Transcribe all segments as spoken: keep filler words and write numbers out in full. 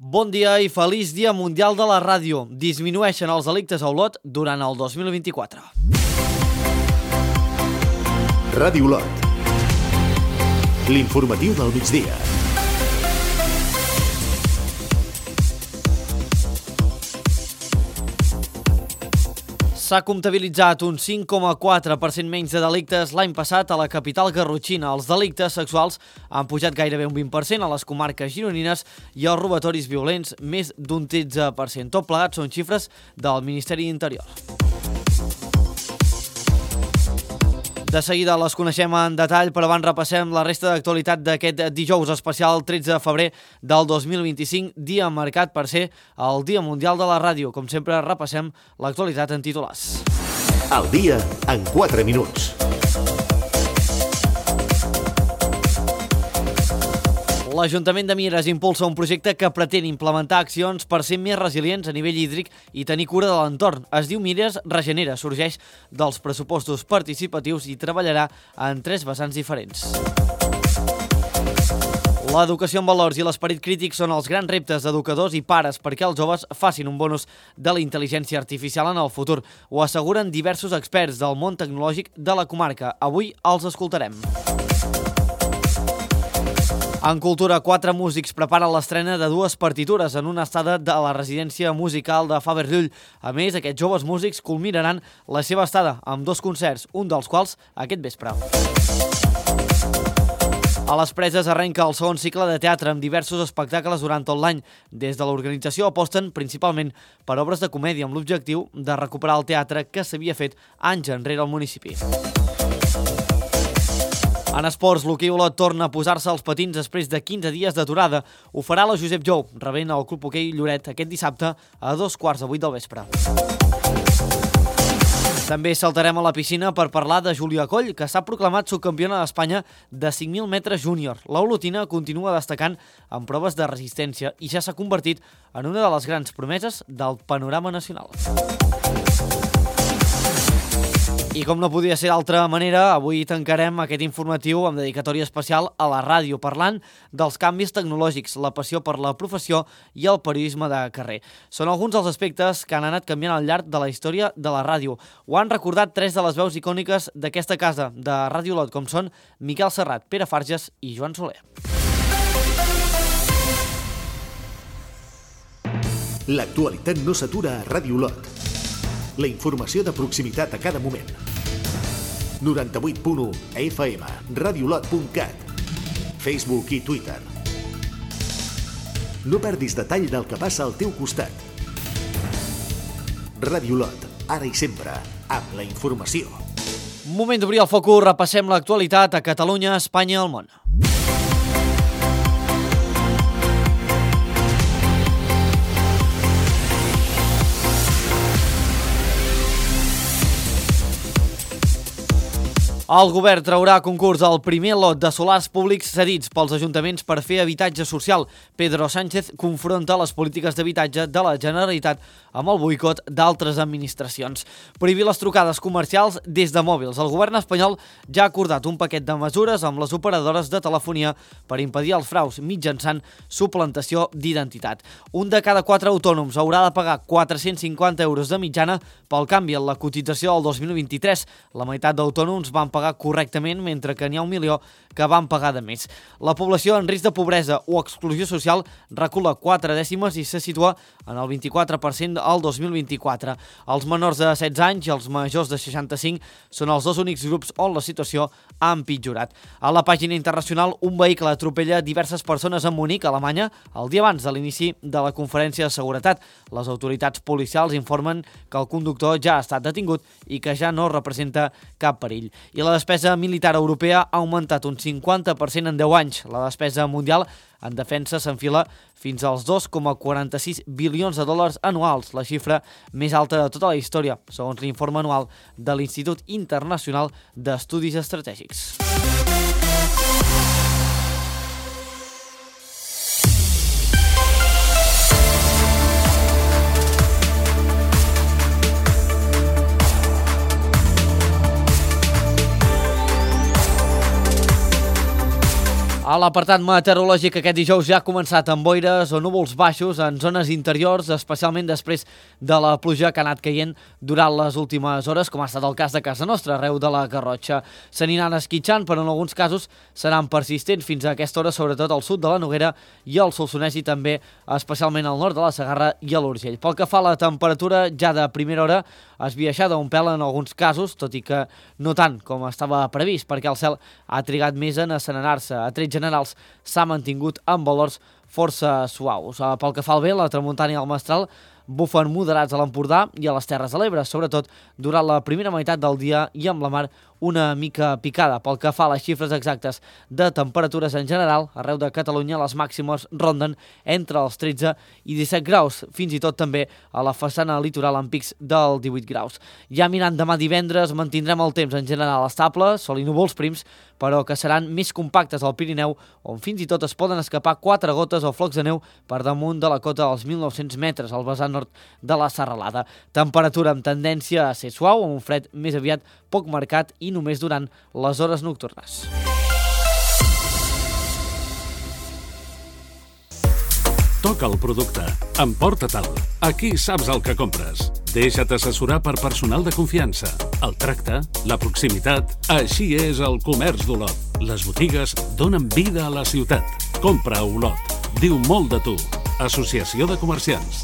Bon dia i feliç Dia Mundial de la Ràdio. Disminueixen els delictes a Olot durant el dos mil vint-i-quatre. Ràdio Olot. L'informatiu del migdia. S'ha comptabilitzat un cinc coma quatre per cent menys de delictes l'any passat a la capital garrotxina. Els delictes sexuals han pujat gairebé un vint per cent a les comarques gironines i els robatoris violents més d'un tretze per cent. Tot plegat són xifres del Ministeri d'Interior. De seguida les coneixem en detall, però abans repassem la resta d'actualitat d'aquest dijous especial tretze de febrer del dos mil vint-i-cinc, dia marcat per ser el Dia Mundial de la Ràdio. Com sempre, repassem l'actualitat en titulars. El dia en quatre minuts. L'Ajuntament de Mieres impulsa un projecte que pretén implementar accions per ser més resilients a nivell hídric i tenir cura de l'entorn. Es diu Mieres Regenera, sorgeix dels pressupostos participatius i treballarà en tres vessants diferents. L'educació en valors i l'esperit crític són els grans reptes d'educadors i pares perquè els joves facin un bon ús de la intel·ligència artificial en el futur. Ho asseguren diversos experts del món tecnològic de la comarca. Avui els escoltarem. En cultura, quatre músics preparen l'estrena de dues partitures en una estada de la residència musical de Faber-Llull. A més, aquests joves músics culminaran la seva estada amb dos concerts, un dels quals aquest vespre. A les Preses arrenca el segon cicle de teatre amb diversos espectacles durant tot l'any. Des de l'organització aposten principalment per obres de comèdia amb l'objectiu de recuperar el teatre que s'havia fet anys enrere al municipi. En esports, l'hoquei Olot torna a posar-se als patins després de quinze dies d'aturada. Ho farà la Josep Jou, rebent el Club Hoquei Lloret aquest dissabte a dos quarts de vuit del vespre. També saltarem a la piscina per parlar de Júlia Coll, que s'ha proclamat subcampiona d'Espanya de cinc mil metres júnior. L'olotina continua destacant en proves de resistència i ja s'ha convertit en una de les grans promeses del panorama nacional. I com no podia ser d'altra manera, avui tancarem aquest informatiu amb dedicatòria especial a la ràdio, parlant dels canvis tecnològics, la passió per la professió i el periodisme de carrer. Són alguns dels aspectes que han anat canviant al llarg de la història de la ràdio. Ho han recordat tres de les veus icòniques d'aquesta casa de Ràdio Olot, com són Miquel Serrat, Pere Farges i Joan Soler. L'actualitat no s'atura a Ràdio Olot. La informació de proximitat a cada moment. noranta-vuit punt u F M, radiolot punt cat, Facebook i Twitter. No perdis detall del que passa al teu costat. Ràdio Olot, ara i sempre, amb la informació. Moment d'obrir el focus, repassem l'actualitat a Catalunya, Espanya i el món. El govern traurà a concurs el primer lot de solars públics cedits pels ajuntaments per fer habitatge social. Pedro Sánchez confronta les polítiques d'habitatge de la Generalitat amb el boicot d'altres administracions. Prohibir les trucades comercials des de mòbils. El govern espanyol ja ha acordat un paquet de mesures amb les operadores de telefonia per impedir els fraus mitjançant suplantació d'identitat. Un de cada quatre autònoms haurà de pagar quatre-cents cinquanta euros de mitjana pel canvi en la cotització del dos mil vint-i-tres. La meitat d'autònoms van pagar correctament, mentre que n'hi ha un milió que van pagar de més. La població en risc de pobresa o exclusió social recula quatre dècimes i se situa en el vint-i-quatre per cent al dos mil vint-i-quatre. Els menors de setze anys i els majors de seixanta-cinc són els dos únics grups on la situació ha empitjorat. A la pàgina internacional, un vehicle atropella diverses persones a Munic, Alemanya, el dia abans de l'inici de la conferència de seguretat. Les autoritats policials informen que el conductor ja ha estat detingut i que ja no representa cap perill. I la despesa militar europea ha augmentat un cinquanta per cent en deu anys. La despesa mundial en defensa s'enfila fins als dos coma quaranta-sis bilions de dòlars anuals, la xifra més alta de tota la història, segons l'informe anual de l'Institut Internacional d'Estudis Estratègics. A l'apartat meteorològic aquest dijous ja ha començat amb boires o núvols baixos en zones interiors, especialment després de la pluja que ha anat caient durant les últimes hores, com ha estat el cas de casa nostra, arreu de la Garrotxa. S'aniran esquitxant, però en alguns casos seran persistents fins a aquesta hora, sobretot al sud de la Noguera i al Solsonès i també especialment al nord de la Segarra i a l'Urgell. Pel que fa a la temperatura, ja de primera hora esbiaixada un pèl en alguns casos, tot i que no tant com estava previst, perquè el cel ha trigat més en asserenar-se. A trets generals s'ha mantingut amb valors força suaus. Pel que fa al vent, la tramuntana i el mestral bufen moderats a l'Empordà i a les Terres de l'Ebre, sobretot durant la primera meitat del dia i amb la mar una mica picada. Pel que fa a les xifres exactes de temperatures en general, arreu de Catalunya les màximes ronden entre els tretze i disset graus, fins i tot també a la façana litoral amb pics del divuit graus. Ja mirant demà divendres mantindrem el temps en general estable, sol i núvols prims, però que seran més compactes al Pirineu, on fins i tot es poden escapar quatre gotes o flocs de neu per damunt de la cota dels mil nou-cents metres al vessant nord de la Serralada. Temperatura amb tendència a ser suau, amb un fred més aviat poc marcat i només durant les hores nocturnes. Toca el producte. Emporta-te'l. Aquí saps el que compres. Deixa't assessorar per personal de confiança. El tracte, la proximitat... Així és el comerç d'Olot. Les botigues donen vida a la ciutat. Compra a Olot. Diu molt de tu. Associació de Comerciants.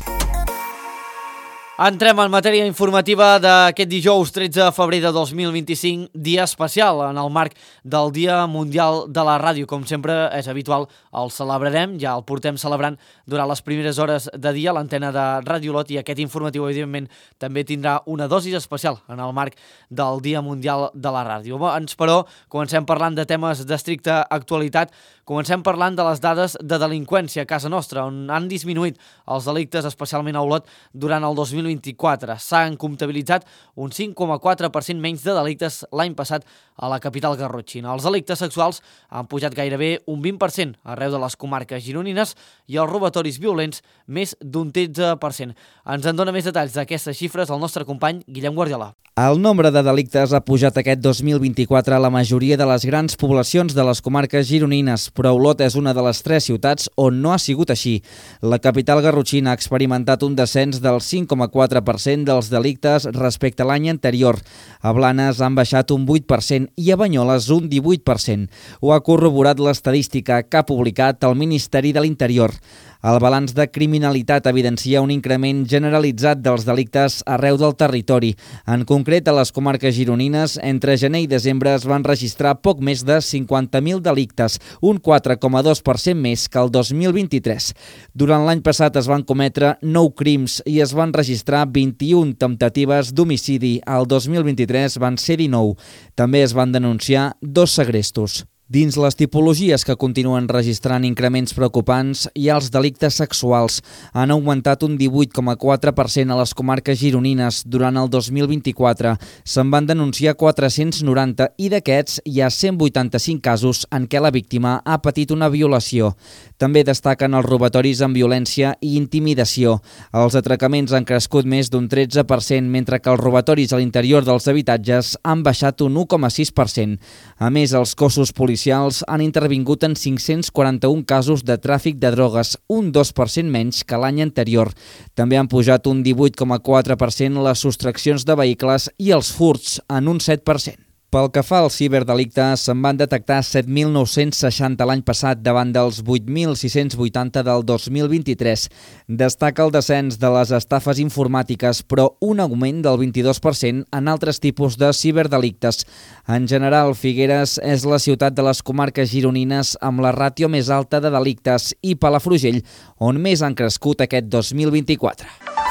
Entrem en matèria informativa d'aquest dijous tretze de febrer de dos mil vint-i-cinc, dia especial en el marc del Dia Mundial de la Ràdio. Com sempre és habitual, el celebrarem, ja el portem celebrant durant les primeres hores de dia a l'antena de Ràdio Olot, i aquest informatiu, evidentment, també tindrà una dosi especial en el marc del Dia Mundial de la Ràdio. Abans, però, comencem parlant de temes d'estricta actualitat. Comencem parlant de les dades de delinqüència a casa nostra, on han disminuït els delictes, especialment a Olot, durant el dos mil vint-i-quatre. S'han comptabilitzat un cinc coma quatre per cent menys de delictes l'any passat a la capital garrotxina. Els delictes sexuals han pujat gairebé un vint per cent arreu de les comarques gironines i els robatoris violents més d'un tretze per cent. Ens en dona més detalls d'aquestes xifres el nostre company Guillem Guardiola. El nombre de delictes ha pujat aquest dos mil vint-i-quatre a la majoria de les grans poblacions de les comarques gironines, però Olot és una de les tres ciutats on no ha sigut així. La capital garrotxina ha experimentat un descens del cinc coma quatre per cent dels delictes respecte a l'any anterior. A Blanes han baixat un vuit per cent i a Banyoles un divuit per cent. Ho ha corroborat l'estadística que ha publicat el Ministeri de l'Interior. El balanç de criminalitat evidencia un increment generalitzat dels delictes arreu del territori. En concret, a les comarques gironines, entre gener i desembre es van registrar poc més de cinquanta mil delictes, un quatre coma dos per cent més que el dos mil vint-i-tres. Durant l'any passat es van cometre nou crims i es van registrar vint-i-una temptatives d'homicidi. El dos mil vint-i-tres van ser dinou. També es van denunciar dos segrestos. Dins les tipologies que continuen registrant increments preocupants hi ha els delictes sexuals. Han augmentat un divuit coma quatre per cent a les comarques gironines durant el dos mil vint-i-quatre. Se'n van denunciar quatre-cents noranta i d'aquests hi ha cent vuitanta-cinc casos en què la víctima ha patit una violació. També destaquen els robatoris amb violència i intimidació. Els atracaments han crescut més d'un tretze per cent, mentre que els robatoris a l'interior dels habitatges han baixat un u coma sis per cent. A més, els cossos policials han intervingut en cinc-cents quaranta-un casos de tràfic de drogues, un dos per cent menys que l'any anterior. També han pujat un divuit coma quatre per cent les sostraccions de vehicles i els furts, en un set per cent. Pel que fa al ciberdelicte, se'n van detectar set mil nou-cents seixanta l'any passat davant dels vuit mil sis-cents vuitanta del dos mil vint-i-tres. Destaca el descens de les estafes informàtiques, però un augment del vint-i-dos per cent en altres tipus de ciberdelictes. En general, Figueres és la ciutat de les comarques gironines amb la ràtio més alta de delictes i Palafrugell, on més han crescut aquest dos mil vint-i-quatre.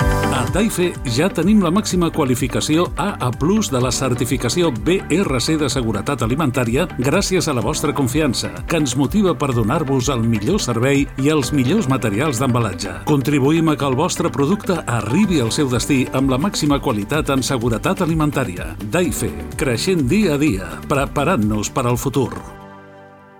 A Taife ja tenim la màxima qualificació A A plus de la certificació B R C de Seguretat Alimentària gràcies a la vostra confiança, que ens motiva per donar-vos el millor servei i els millors materials d'embalatge. Contribuïm a que el vostre producte arribi al seu destí amb la màxima qualitat en seguretat alimentària. Taife, creixent dia a dia, preparant-nos per al futur.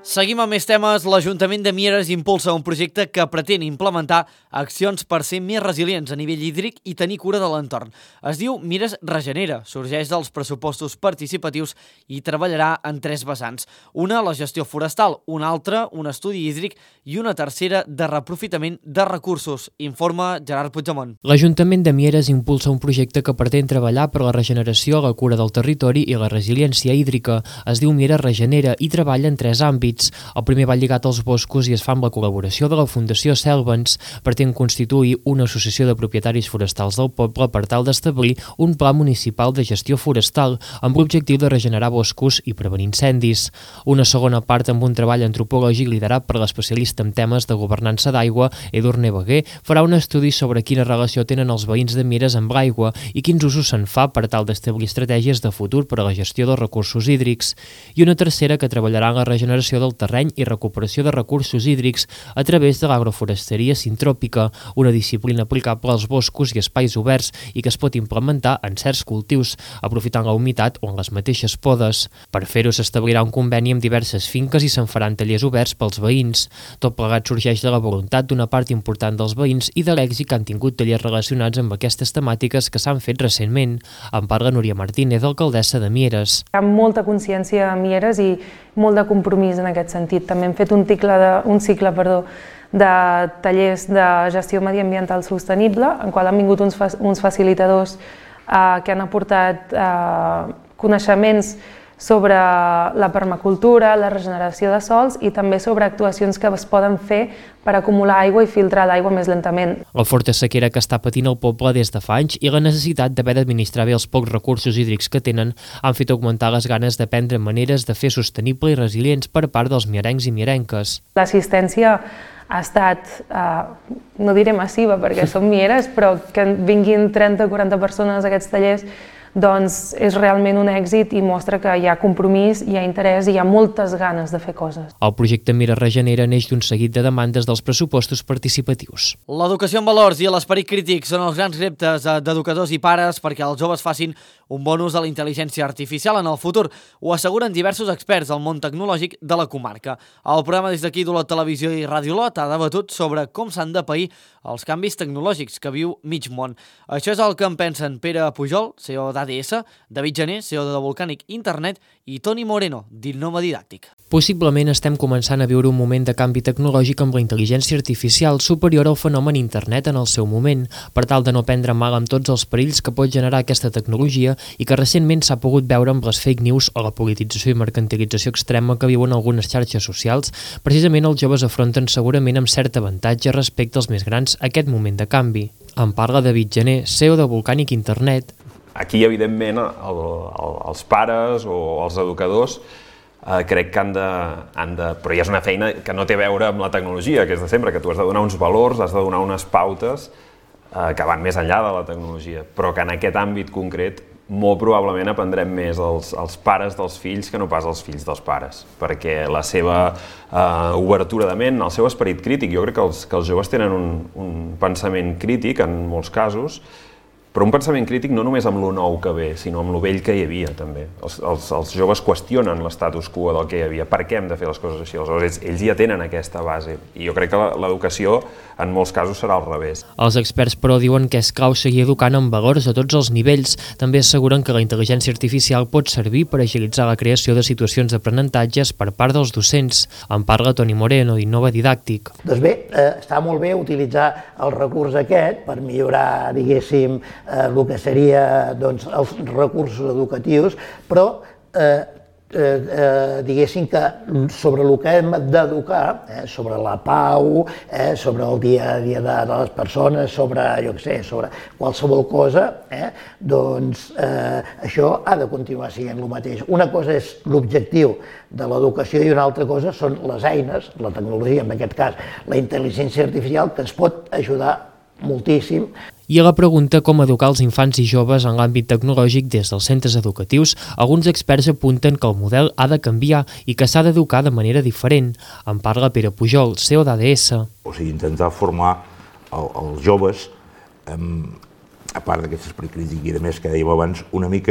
Seguim amb més temes. L'Ajuntament de Mieres impulsa un projecte que pretén implementar accions per ser més resilients a nivell hídric i tenir cura de l'entorn. Es diu Mieres Regenera, sorgeix dels pressupostos participatius i treballarà en tres vessants. Una, la gestió forestal, una altra, un estudi hídric i una tercera de reprofitament de recursos. Informa Gerard Puigdemont. L'Ajuntament de Mieres impulsa un projecte que pretén treballar per la regeneració, la cura del territori i la resiliència hídrica. Es diu Mieres Regenera i treballa en tres àmbits. El primer va lligat als boscos i es fa amb la col·laboració de la Fundació Selvens. Pretén constituir una associació de propietaris forestals del poble per tal d'establir un pla municipal de gestió forestal amb l'objectiu de regenerar boscos i prevenir incendis. Una segona part amb un treball antropològic liderat per l'especialista en temes de governança d'aigua, Edurne Beguer, farà un estudi sobre quina relació tenen els veïns de Mieres amb l'aigua i quins usos se'n fa per tal d'establir estratègies de futur per a la gestió dels recursos hídrics. I una tercera que treballarà en la regeneració del terreny i recuperació de recursos hídrics a través de l'agroforesteria sintròpica, una disciplina aplicable als boscos i espais oberts i que es pot implementar en certs cultius, aprofitant la humitat o en les mateixes podes. Per fer-ho s'establirà un conveni amb diverses finques i se'n faran tallers oberts pels veïns. Tot plegat sorgeix de la voluntat d'una part important dels veïns i de l'èxit que han tingut tallers relacionats amb aquestes temàtiques que s'han fet recentment. En parla Núria Martínez, alcaldessa de Mieres. Hi ha molta consciència a Mieres i molt de compromís en aquest sentit. També hem fet un cicle de, un cicle, perdó, de tallers de gestió mediambiental sostenible, en qual han vingut uns, uns facilitadors eh, que han aportat eh, coneixements sobre la permacultura, la regeneració de sòls i també sobre actuacions que es poden fer per acumular aigua i filtrar l'aigua més lentament. La forta sequera que està patint el poble des de fa anys i la necessitat d'haver d'administrar bé els pocs recursos hídrics que tenen han fet augmentar les ganes d'aprendre maneres de fer sostenible i resilients per part dels mierencs i mierenques. L'assistència ha estat, eh, no diré massiva perquè som Mieres, però que vinguin trenta o quaranta persones a aquests tallers doncs és realment un èxit i mostra que hi ha compromís, hi ha interès i hi ha moltes ganes de fer coses. El projecte Mieres Regenera neix d'un seguit de demandes dels pressupostos participatius. L'educació en valors i l'esperit crític són els grans reptes d'educadors i pares perquè els joves facin un bon ús de la intel·ligència artificial en el futur. Ho asseguren diversos experts del món tecnològic de la comarca. El programa des d'aquí d'Olot Televisió i Ràdio Olot ha debatut sobre com s'han de pair els canvis tecnològics que viu mig món. Això és el que en pensen Pere Pujol, C E O d'A D S, David Gené, C E O de Volcànic Internet, i Toni Moreno, d'Innova Didàctic. Possiblement estem començant a viure un moment de canvi tecnològic amb la intel·ligència artificial superior al fenomen internet en el seu moment, per tal de no prendre mal amb tots els perills que pot generar aquesta tecnologia i que recentment s'ha pogut veure amb les fake news o la politització i mercantilització extrema que viuen algunes xarxes socials. Precisament els joves afronten segurament amb cert avantatge respecte als més grans aquest moment de canvi. En parla David Gené, C E O de Volcànic Internet. Aquí, evidentment, el, el, els pares o els educadors eh, crec que han de, han de... Però ja és una feina que no té a veure amb la tecnologia, que és de sempre, que tu has de donar uns valors, has de donar unes pautes eh, que van més enllà de la tecnologia, però que en aquest àmbit concret molt probablement aprendrem més els, els pares dels fills que no pas els fills dels pares, perquè la seva eh, obertura de ment, el seu esperit crític, jo crec que els, que els joves tenen un, un pensament crític en molts casos, però un pensament crític no només amb lo nou que ve, sinó amb lo vell que hi havia, també. Els, els, els joves qüestionen l'estatus quo del que hi havia. Per què hem de fer les coses així? Aleshores, ells ja tenen aquesta base. I jo crec que l'educació, en molts casos, serà al revés. Els experts, però, diuen que és clau seguir educant en valors a tots els nivells. També asseguren que la intel·ligència artificial pot servir per agilitzar la creació de situacions d'aprenentatges per part dels docents. En parla Toni Moreno, d'Innova Didàctic. Doncs bé, eh, està molt bé utilitzar el recurs aquest per millorar, diguéssim, Eh, el que seria doncs, els recursos educatius, però eh, eh, eh, diguéssim que sobre el que hem d'educar, eh, sobre la pau, eh, sobre el dia a dia de, de les persones, sobre, jo què sé, sobre qualsevol cosa, eh, doncs eh, això ha de continuar sent el mateix. Una cosa és l'objectiu de l'educació i una altra cosa són les eines, la tecnologia, en aquest cas la intel·ligència artificial, que ens pot ajudar moltíssim. I a la pregunta com educar els infants i joves en l'àmbit tecnològic des dels centres educatius, alguns experts apunten que el model ha de canviar i que s'ha d'educar de manera diferent. En parla Pere Pujol, C E O d'A D S. O sigui, intentar formar el, els joves, eh, a part d'aquest esperit crític i de més que dèiem abans, una mica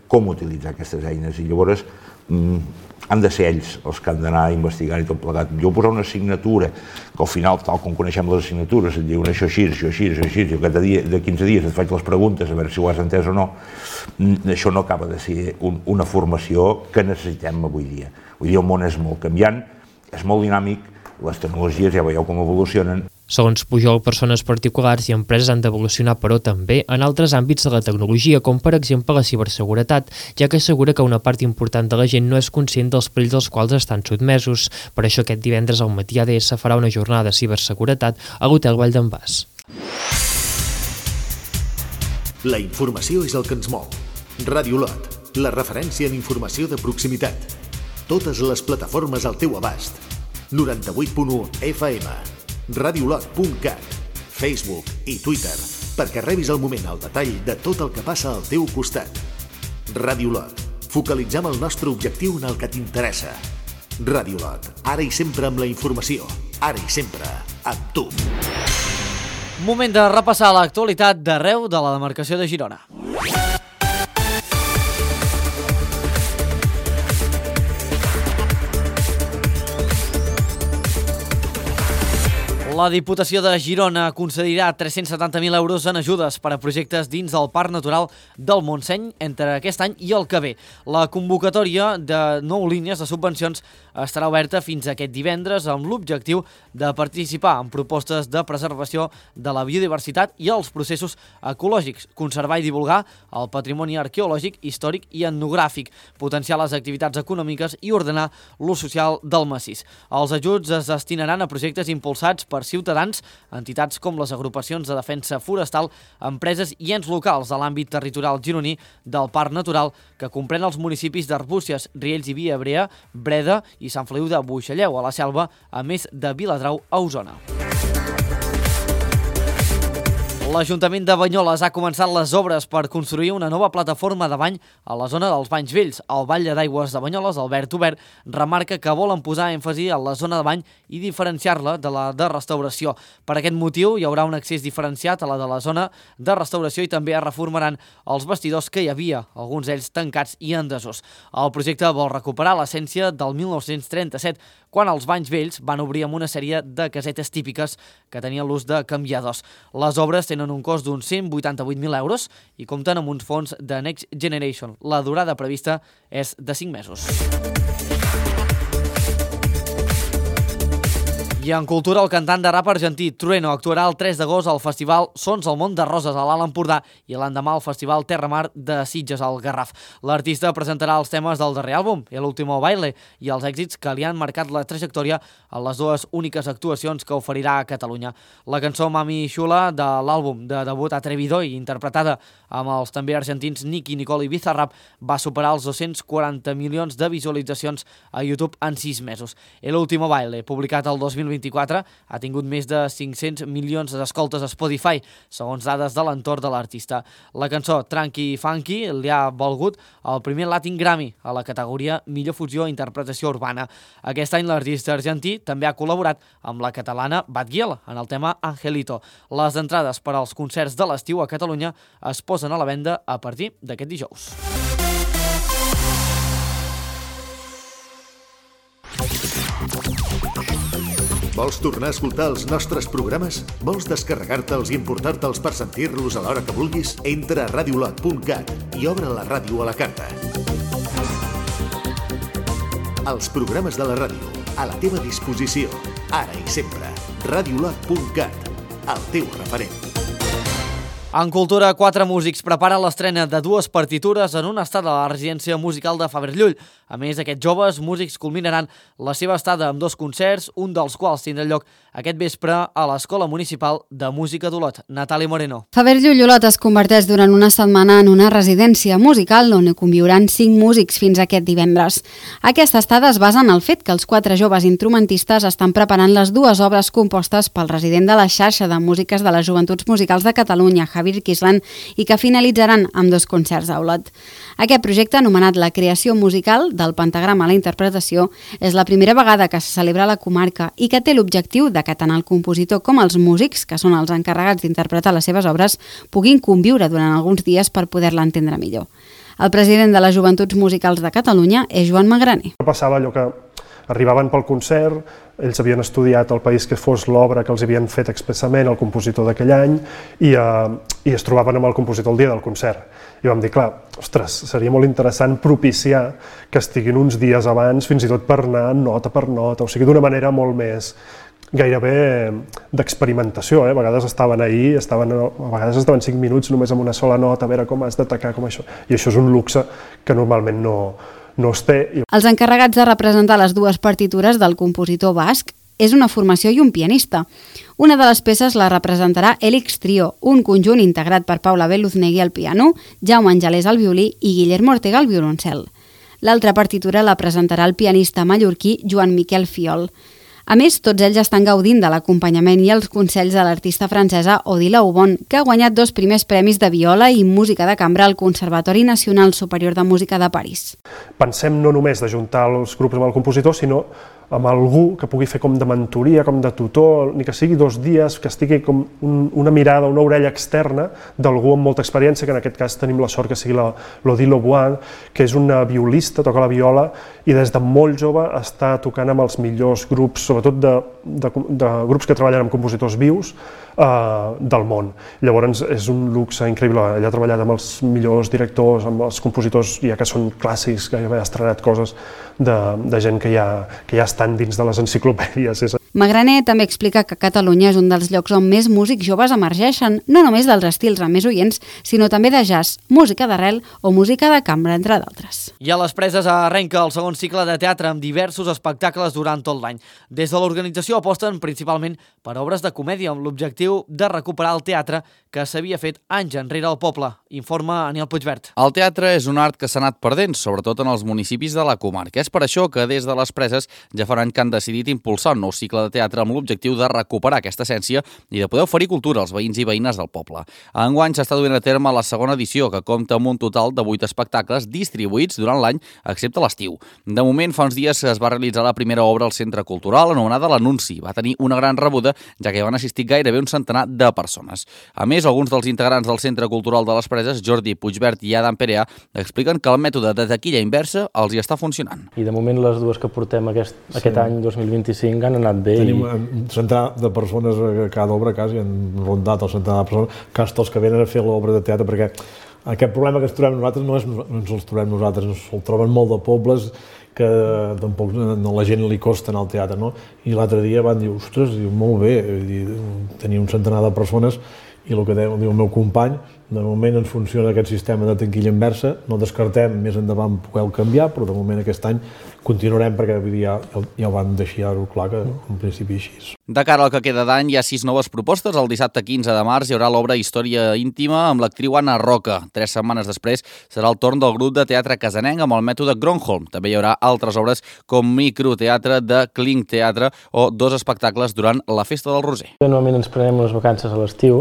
com utilitzar aquestes eines, i llavors han de ser ells els que han d'anar investigant i tot plegat. Jo posar una assignatura, que al final, tal com coneixem les assignatures, et diuen això així, això així, això així, i cada dia, de quinze dies et faig les preguntes a veure si ho has entès o no, això no acaba de ser un, una formació que necessitem avui dia. Avui dia el món és molt canviant, és molt dinàmic, les tecnologies ja veieu com evolucionen. Segons Pujol, persones particulars i empreses han d'evolucionar, però també en altres àmbits de la tecnologia, com per exemple la ciberseguretat, ja que assegura que una part important de la gent no és conscient dels perills als quals estan sotmesos. Per això aquest divendres al matí A D S farà una jornada de ciberseguretat a l'Hotel Vall d'en Bas. La informació és el que ens mou. Ràdio Lot, la referència en informació de proximitat. Totes les plataformes al teu abast. noranta-vuit punt u F M. radiolot punt cat, Facebook i Twitter, perquè rebis al moment el detall de tot el que passa al teu costat. Radiolot, focalitzem el nostre objectiu en el que t'interessa. Radiolot, ara i sempre amb la informació, ara i sempre amb tu. Moment de repassar l'actualitat d'arreu de la demarcació de Girona. La Diputació de Girona concedirà tres-cents setanta mil euros en ajudes per a projectes dins del Parc Natural del Montseny entre aquest any i el que ve. La convocatòria de nou línies de subvencions estarà oberta fins aquest divendres amb l'objectiu de participar en propostes de preservació de la biodiversitat i els processos ecològics, conservar i divulgar el patrimoni arqueològic, històric i etnogràfic, potenciar les activitats econòmiques i ordenar l'ús social del massís. Els ajuts es destinaran a projectes impulsats per ciutadans, entitats com les agrupacions de defensa forestal, empreses i ens locals de l'àmbit territorial gironí del Parc Natural, que comprèn els municipis d'Arbúcies, Riells i Viabrea, Breda i Sant Feliu de Buixalleu, a la Selva, a més de Viladrau, a Osona. L'Ajuntament de Banyoles ha començat les obres per construir una nova plataforma de bany a la zona dels Banys Vells. El batlle d'aigües de Banyoles, Albert Obert, remarca que volen posar èmfasi a la zona de bany i diferenciar-la de la de restauració. Per aquest motiu hi haurà un accés diferenciat a la de la zona de restauració i també es reformaran els vestidors que hi havia, alguns d'ells tancats i en desús. El projecte vol recuperar l'essència del mil nou-cents trenta-set, quan els Banys Vells van obrir amb una sèrie de casetes típiques que tenien l'ús de canviadors. Les obres tenen un cost d'uns cent vuitanta-vuit mil euros i compten amb uns fons de Next Generation. La durada prevista és de cinc mesos. I en cultura, el cantant de rap argentí Trueno actuarà el tres d'agost al festival Sons al Món de Roses a l'Alt Empordà i l'endemà al festival Terra Mar de Sitges al Garraf. L'artista presentarà els temes del darrer àlbum, El Último Baile, i els èxits que li han marcat la trajectòria en les dues úniques actuacions que oferirà a Catalunya. La cançó Mami Xula de l'àlbum de debut Atrevido i interpretada amb els també argentins Nicky Nicole i Bizarrap va superar els dos-cents quaranta milions de visualitzacions a YouTube en sis mesos. El Último Baile, publicat el dos mil vint-i-quatre, ha tingut més de cinc-cents milions d'escoltes a Spotify, segons dades de l'entorn de l'artista. La cançó Tranqui Funky li ha valgut el primer Latin Grammy a la categoria Millor Fusió i Interpretació Urbana. Aquest any l'artista argentí també ha col·laborat amb la catalana Bad Gyal en el tema Angelito. Les entrades per als concerts de l'estiu a Catalunya es posen a la venda a partir d'aquest dijous. Vols tornar a escoltar els nostres programes? Vols descarregar-te'ls i emportar-te'ls per sentir-los a l'hora que vulguis? Entra a radiolot punt cat i obre la ràdio a la carta. Els programes de la ràdio, a la teva disposició, ara i sempre. radiolot punt cat, el teu referent. En cultura, quatre músics preparen l'estrena de dues partitures en una estada a la residència musical de Faberllull. A més, aquests joves músics culminaran la seva estada amb dos concerts, un dels quals tindrà lloc aquest vespre a l'Escola Municipal de Música d'Olot. Natàlia Moreno. Faberllull Olot es converteix durant una setmana en una residència musical on hi conviuran cinc músics fins aquest divendres. Aquesta estada es basa en el fet que els quatre joves instrumentistes estan preparant les dues obres compostes pel resident de la xarxa de músiques de les Joventuts Musicals de Catalunya, Javier Quislan, i que finalitzaran amb dos concerts a Olot. Aquest projecte, anomenat La Creació Musical, del pentagrama a la interpretació, és la primera vegada que se celebra a la comarca i que té l'objectiu de que tant el compositor com els músics, que són els encarregats d'interpretar les seves obres, puguin conviure durant alguns dies per poder-la entendre millor. El president de les Joventuts Musicals de Catalunya és Joan Magraner. Passava allò que arribaven pel concert, ells havien estudiat el país que fos l'obra que els havien fet expressament el compositor d'aquell any i, eh, i es trobaven amb el compositor el dia del concert. I vam dir, clar, ostres, seria molt interessant propiciar que estiguin uns dies abans, fins i tot per anar nota per nota, o sigui, d'una manera molt més gairebé d'experimentació, eh? A vegades estaven ahí, estaven, a vegades estaven cinc minuts només amb una sola nota, a veure com has d'atacar, com això. I això és un luxe que normalment no, no es té. Els encarregats de representar les dues partitures del compositor basc és una formació i un pianista. Una de les peces la representarà Elix Trio, un conjunt integrat per Paula Beluznegui al piano, Jaume Angelès al violí i Guillermo Ortega al violoncel. L'altra partitura la presentarà el pianista mallorquí Joan Miquel Fiol. A més, tots ells estan gaudint de l'acompanyament i els consells de l'artista francesa Odile Aubon, que ha guanyat dos primers premis de viola i música de cambra al Conservatori Nacional Superior de Música de París. Pensem no només d'ajuntar els grups amb el compositor, sinó amb algú que pugui fer com de mentoria, com de tutor, ni que sigui dos dies, que estigui com un, una mirada, una orella externa d'algú amb molta experiència, que en aquest cas tenim la sort que sigui l'Odile Aubon, que és una violista, toca la viola, i des de molt jove està tocant amb els millors grups, sobretot de, de, de grups que treballen amb compositors vius, eh, del món. Llavors és un luxe increïble. Ella ha treballat amb els millors directors, amb els compositors ja que són clàssics, que ha estrenat coses de, de gent que ja, que ja estan dins de les enciclopèdies. Magraner també explica que Catalunya és un dels llocs on més músics joves emergeixen, no només dels estils amb més oients, sinó també de jazz, música d'arrel o música de cambra, entre d'altres. I a les Preses arrenca el segon cicle de teatre amb diversos espectacles durant tot l'any. Des de l'organització aposten principalment per obres de comèdia amb l'objectiu de recuperar el teatre que s'havia fet anys enrere al poble. Informa Aniel Puigvert. El teatre és un art que s'ha anat perdent, sobretot en els municipis de la comarca. És per això que des de les Preses ja fa un any que han decidit impulsar un nou cicle de teatre amb l'objectiu de recuperar aquesta essència i de poder oferir cultura als veïns i veïnes del poble. Enguany s'està duent a terme la segona edició, que compta amb un total de vuit espectacles distribuïts durant l'any, excepte l'estiu. De moment, fa uns dies es va realitzar la primera obra al Centre Cultural, anomenada L'Anunci. Va tenir una gran rebuda, ja que hi van assistir gairebé un centenar de persones. A més, alguns dels integrants del Centre Cultural de les Preses, Jordi Puigvert i Adam Perea, expliquen que el mètode de taquilla inversa els hi està funcionant. I de moment les dues que portem aquest, sí. aquest any dos mil vint-i-cinc han anat bé. Tenim un centenar de persones a cada obra, quasi, han rondat el centenar de persones, quasi els que venen a fer l'obra de teatre, perquè aquest problema que ens trobem nosaltres no, és, no ens els trobem nosaltres, ens el troben molt de pobles que tampoc a la gent li costa anar al teatre, no? I l'altre dia van dir, ostres, diu, molt bé, tenia un centenar de persones i el que diu el meu company, de moment ens funciona aquest sistema de taquilla inversa, no descartem més endavant poder canviar, però de moment aquest any continuarem perquè ja, ja ho van deixar-ho clar que en principi així. De cara al que queda d'any hi ha sis noves propostes. El dissabte quinze de març hi haurà l'obra Història íntima amb l'actriu Anna Roca. Tres setmanes després serà el torn del grup de teatre casanenc amb el mètode Gronholm. També hi haurà altres obres com Microteatre de Kling Teatre o dos espectacles durant la Festa del Roser. Normalment ens prenem unes vacances a l'estiu,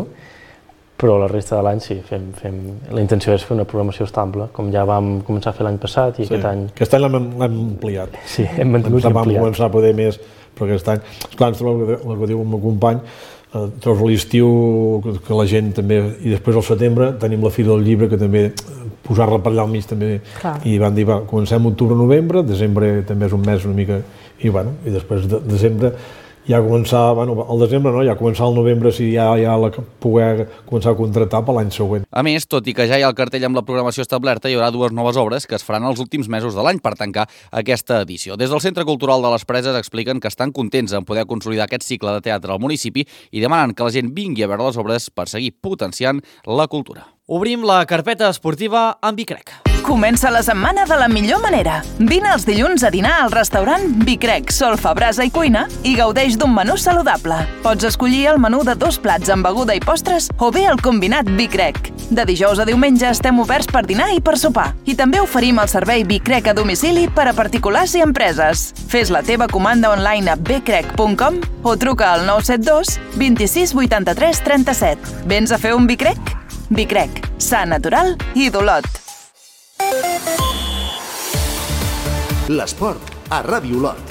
però la resta de l'any sí, fem, fem... la intenció és fer una programació estable, com ja vam començar a fer l'any passat i sí. aquest any... Aquest any l'hem ampliat. Sí, hem mantingut i ampliat. Vam començar a poder més, però aquest any... Esclar, ens trobem el que diu el meu company, eh, trobes l'estiu que la gent també... I després al setembre tenim la Fira del Llibre, que també posar-la per allà al mig també... Clar. I van dir, va, comencem octubre-novembre, desembre també és un mes una mica... I bueno, i després de desembre... ja començar, bueno, al desembre no, ja començar al novembre si ja hi ha la poder començar a contractar per l'any següent. A més, tot i que ja hi ha el cartell amb la programació establerta, hi haurà dues noves obres que es faran els últims mesos de l'any per tancar aquesta edició. Des del Centre Cultural de les Preses expliquen que estan contents en poder consolidar aquest cicle de teatre al municipi i demanen que la gent vingui a veure les obres per seguir potenciant la cultura. Obrim la carpeta esportiva amb Bicrec. Comença la setmana de la millor manera. Vine els dilluns a dinar al restaurant Bicrec, solfa, brasa i cuina i gaudeix d'un menú saludable. Pots escollir el menú de dos plats amb beguda i postres o bé el combinat Bicrec. De dijous a diumenge estem oberts per dinar i per sopar. I també oferim el servei Bicrec a domicili per a particulars i empreses. Fes la teva comanda online a bcrec punt com o truca al nou set dos vint-i-sis vuitanta-tres trenta-set. Vens a fer un Bicrec? Bicrec, sa, natural i d'Olot. L'esport a Ràdio Olot.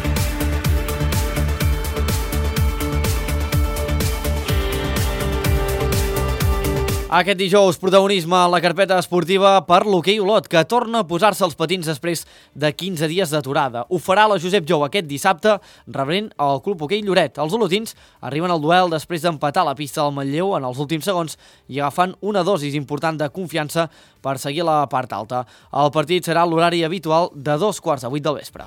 Aquest dijous, protagonisme a la carpeta esportiva per l'hoquei Olot, que torna a posar-se els patins després de quinze dies d'aturada. Ho farà la Josep Jou aquest dissabte, rebent el Club Hoquei Lloret. Els olotins arriben al duel després d'empatar la pista del Manlleu en els últims segons i agafant una dosis important de confiança per seguir la part alta. El partit serà l'horari habitual de dos quarts de vuit del vespre.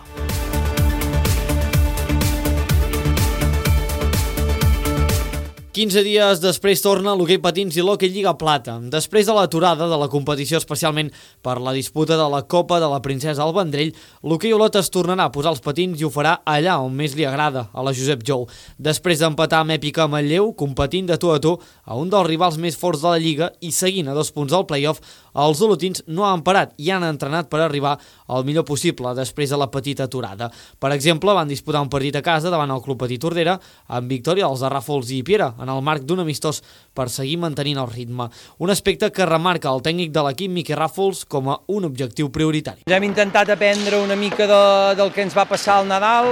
quinze dies després torna l'hoquei patins i l'hoquei Lliga Plata. Després de l'aturada de la competició, especialment per la disputa de la Copa de la Princesa al Vendrell, l'hoquei Olot es tornarà a posar els patins i ho farà allà on més li agrada, a la Josep Jou. Després d'empatar amb èpica a Manlleu, competint de tu a tu a un dels rivals més forts de la Lliga i seguint a dos punts al play-off, els olotins no han parat i han entrenat per arribar al millor possible després de la petita aturada. Per exemple, van disputar un partit a casa davant el Club Petit Tordera amb victòria dels de Ràfols i Piera en el marc d'un amistós per seguir mantenint el ritme. Un aspecte que remarca el tècnic de l'equip, Miqui Ràfols, com a un objectiu prioritari. Ja hem intentat aprendre una mica de, del que ens va passar al Nadal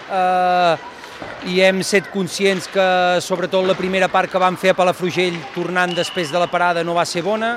eh, i hem set conscients que sobretot la primera part que vam fer a Palafrugell tornant després de la parada no va ser bona,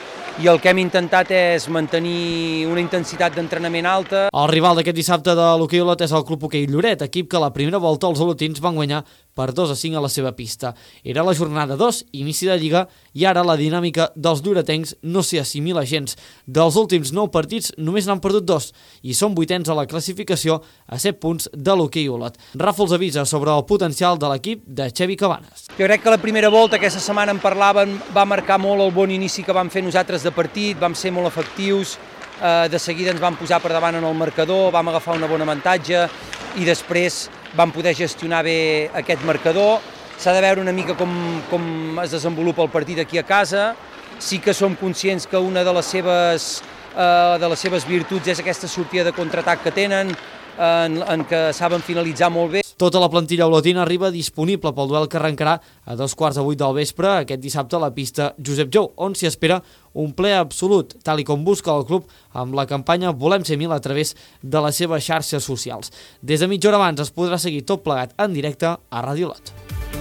i el que hem intentat és mantenir una intensitat d'entrenament alta. El rival d'aquest dissabte de l'hoquei Olot és el Club Hoquei Lloret, equip que la primera volta els olotins van guanyar per dos a cinc a la seva pista. Era la jornada dos, inici de Lliga, i ara la dinàmica dels lloretencs no s'hi assimila gens. Dels últims nou partits només n'han perdut dos i són vuitens a la classificació a set punts de l'hoquei Olot. Ràfols avisa sobre el potencial de l'equip de Xevi Cabanes. Jo crec que la primera volta, aquesta setmana en parlaven, va marcar molt el bon inici que vam fer nosaltres de partit, vam ser molt efectius, eh, de seguida ens vam posar per davant en el marcador, vam agafar un bon avantatge i després vam poder gestionar bé aquest marcador. S'ha de veure una mica com, com es desenvolupa el partit aquí a casa. Sí que som conscients que una de les seves, eh, de les seves virtuts és aquesta sortida de contraatac que tenen, en, en què saben finalitzar molt bé. Tota la plantilla olotina arriba disponible pel duel que arrencarà a dos quarts de vuit del vespre aquest dissabte a la pista Josep Jou, on s'hi espera un ple absolut, tal i com busca el club amb la campanya Volem ser mil a través de les seves xarxes socials. Des de mitja hora abans es podrà seguir tot plegat en directe a Ràdio Olot.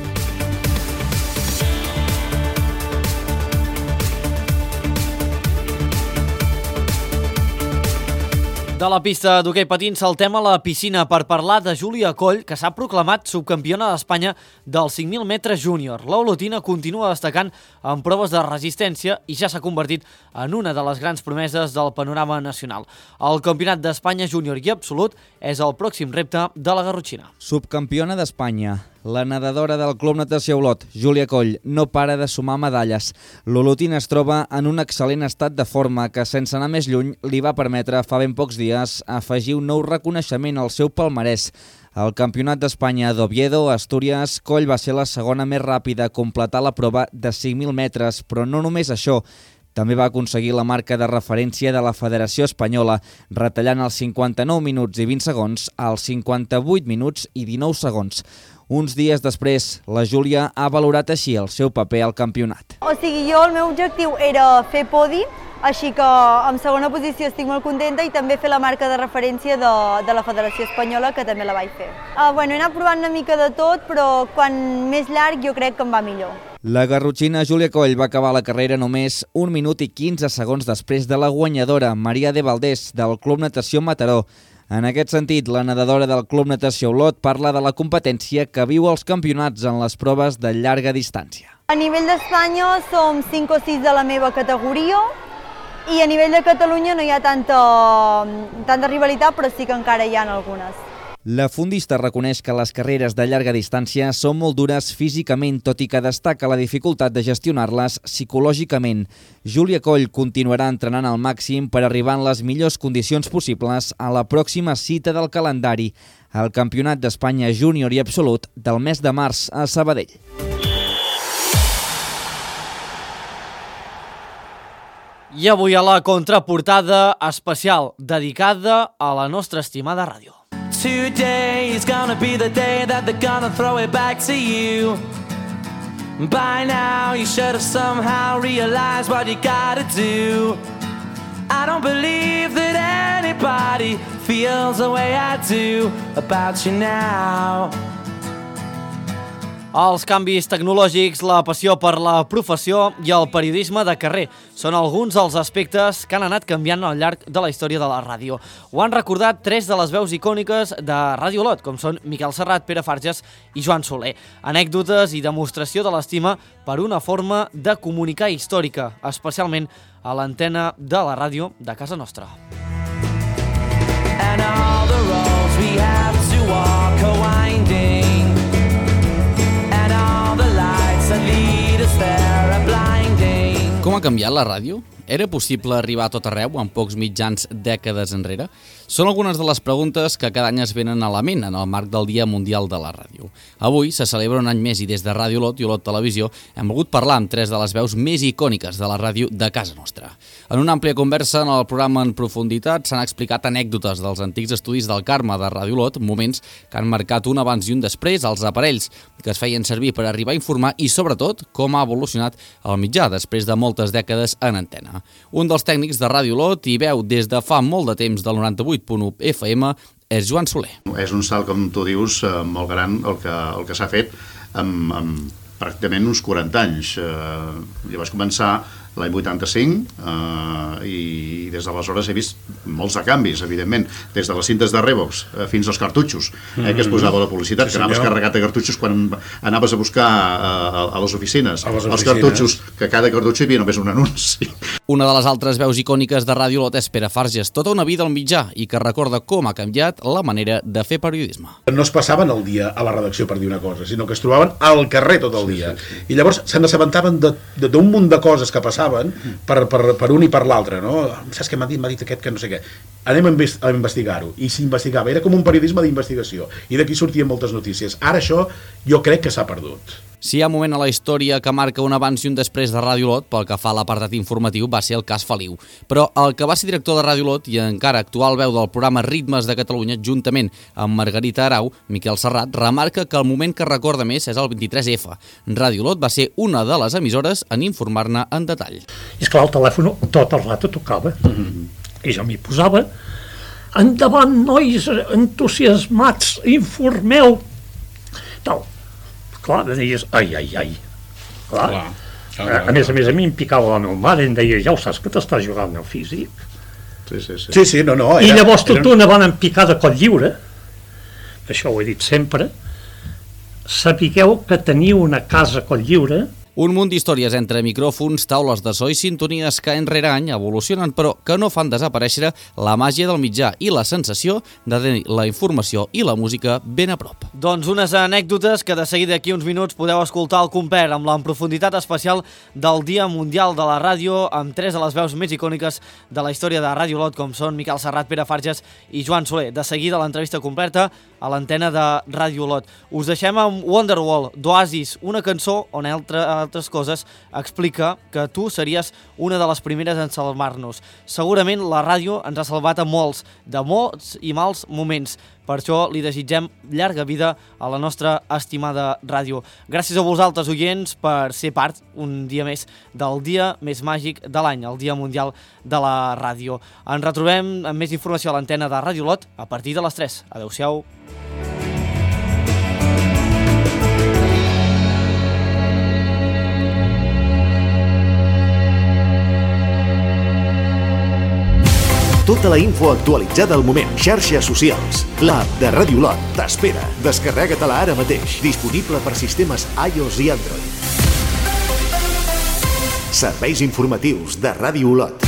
De la pista d'hoquei patins saltem a la piscina per parlar de Júlia Coll, que s'ha proclamat subcampiona d'Espanya dels cinc mil metres júnior. L'olotina continua destacant en proves de resistència i ja s'ha convertit en una de les grans promeses del panorama nacional. El Campionat d'Espanya júnior i absolut és el pròxim repte de la garrotxina. Subcampiona d'Espanya. La nedadora del Club Natació Olot, Júlia Coll, no para de sumar medalles. L'olotina es troba en un excel·lent estat de forma que, sense anar més lluny, li va permetre fa ben pocs dies afegir un nou reconeixement al seu palmarès. Al Campionat d'Espanya d'Oviedo, Astúries, Coll va ser la segona més ràpida a completar la prova de cinc mil metres, però no només això. També va aconseguir la marca de referència de la Federació Espanyola, retallant els cinquanta-nou minuts i vint segons als cinquanta-vuit minuts i dinou segons. Uns dies després, la Júlia ha valorat així el seu paper al campionat. O sigui, jo el meu objectiu era fer podi, així que en segona posició estic molt contenta i també fer la marca de referència de, de la Federació Espanyola, que també la vaig fer. Uh, bueno, he anat provant una mica de tot, però quan més llarg jo crec que em va millor. La garrotxina Júlia Coll va acabar la carrera només un minut i quinze segons després de la guanyadora, Maria de Valdés, del Club Natació Mataró. En aquest sentit, la nedadora del Club Natació Olot parla de la competència que viu als campionats en les proves de llarga distància. A nivell d'Espanya som cinc o sis de la meva categoria i a nivell de Catalunya no hi ha tanta, tanta rivalitat, però sí que encara hi ha algunes. La fundista reconeix que les carreres de llarga distància són molt dures físicament, tot i que destaca la dificultat de gestionar-les psicològicament. Júlia Coll continuarà entrenant al màxim per arribar en les millors condicions possibles a la pròxima cita del calendari, el Campionat d'Espanya júnior i absolut del mes de març a Sabadell. I avui a la contraportada especial dedicada a la nostra estimada ràdio. Today is gonna be the day that they're gonna throw it back to you. By now you should have somehow realized what you gotta do. I don't believe that anybody feels the way I do about you now. Els canvis tecnològics, la passió per la professió i el periodisme de carrer són alguns dels aspectes que han anat canviant al llarg de la història de la ràdio. Ho han recordat tres de les veus icòniques de Ràdio Olot, com són Miquel Serrat, Pere Farges i Joan Soler. Anècdotes i demostració de l'estima per una forma de comunicar històrica, especialment a l'antena de la ràdio de casa nostra. And all the roads we have to walk are winding. Com ha canviat la ràdio? Era possible arribar a tot arreu en pocs mitjans dècades enrere? Són algunes de les preguntes que cada any es venen a la ment en el marc del Dia Mundial de la Ràdio. Avui se celebra un any més i des de Ràdio Olot i Olot Televisió hem volgut parlar amb tres de les veus més icòniques de la ràdio de casa nostra. En una àmplia conversa en el programa En Profunditat s'han explicat anècdotes dels antics estudis del Carme de Ràdio Olot, moments que han marcat un abans i un després, els aparells que es feien servir per arribar a informar i, sobretot, com ha evolucionat el mitjà després de moltes dècades en antena. Un dels tècnics de Ràdio Olot i veu des de fa molt de temps del noranta-vuit punt u F M és Joan Soler. És un salt, com tu dius, molt gran el que, el que s'ha fet amb, amb pràcticament uns quaranta anys. Eh, jo vaig començar l'any vuitanta-cinc eh, i des d'aleshores he vist molts de canvis, evidentment, des de les cintes de Revox eh, fins als cartutxos eh, que es posava a la publicitat, sí, que anaves carregat de cartutxos quan anaves a buscar eh, a les oficines, a les oficines. Els cartutxos, que cada cartutxo hi havia només un anunci. Una de les altres veus icòniques de Ràdio Olot és Pere Farges, tota una vida al mitjà i que recorda com ha canviat la manera de fer periodisme. No es passaven el dia a la redacció per dir una cosa, sinó que es trobaven al carrer tot el dia. Sí, sí, sí. I llavors se n'assabentaven d'un munt de coses que passaven per, per, per un i per l'altre, no? Saps què m'ha dit? M'ha dit aquest que no sé què. Anem a investigar-ho. I s'investigava. Era com un periodisme d'investigació. I d'aquí sortien moltes notícies. Ara això jo crec que s'ha perdut. Si hi ha un moment a la història que marca un abans i un després de Ràdio Olot, pel que fa a l'apartat informatiu, va ser el cas Feliu. Però el que va ser director de Ràdio Olot i encara actual veu del programa Ritmes de Catalunya, juntament amb Margarita Arau, Miquel Serrat, remarca que el moment que recorda més és el vint-i-tres F. Ràdio Olot va ser una de les emissores en informar-ne en detall. I esclar, el telèfon tot el rato tocava. Mm-hmm. I jo m'hi posava. Endavant, nois entusiasmats, informeu. Tal. Clar, deies, ai, ai, ai. Clar. Clar. Clar, a més a més, a mi em picava la meva mare i em deia, ja ho saps que t'estàs jugant el físic. Sí, sí, sí. Sí, sí, no, no. Era, I llavors tota era... una van picar de coll lliure, això ho he dit sempre, sapigueu que teniu una casa a coll lliure. Un munt d'històries entre micròfons, taules de so i sintonies que any rere any evolucionen però que no fan desaparèixer la màgia del mitjà i la sensació de tenir la informació i la música ben a prop. Doncs unes anècdotes que de seguida d'aquí uns minuts podeu escoltar al Compère amb la en profunditat especial del Dia Mundial de la Ràdio amb tres de les veus més icòniques de la història de Ràdio Olot com són Miquel Serrat, Pere Farges i Joan Soler. De seguida l'entrevista completa a l'antena de Ràdio Olot. Us deixem amb Wonderwall d'Oasis, una cançó on entre altres coses explica que tu series una de les primeres en salvar-nos. Segurament la ràdio ens ha salvat a molts, de molts i mals moments. Per això li desitgem llarga vida a la nostra estimada ràdio. Gràcies a vosaltres, oients, per ser part un dia més del dia més màgic de l'any, el Dia Mundial de la Ràdio. Ens retrobem amb més informació a l'antena de Ràdio Olot a partir de les tres. Adéu-siau. Tota la info actualitzada al moment. Xarxes socials. L'app de Ràdio Olot t'espera. Descarrega-te-la ara mateix. Disponible per sistemes iOS i Android. Serveis informatius de Ràdio Olot.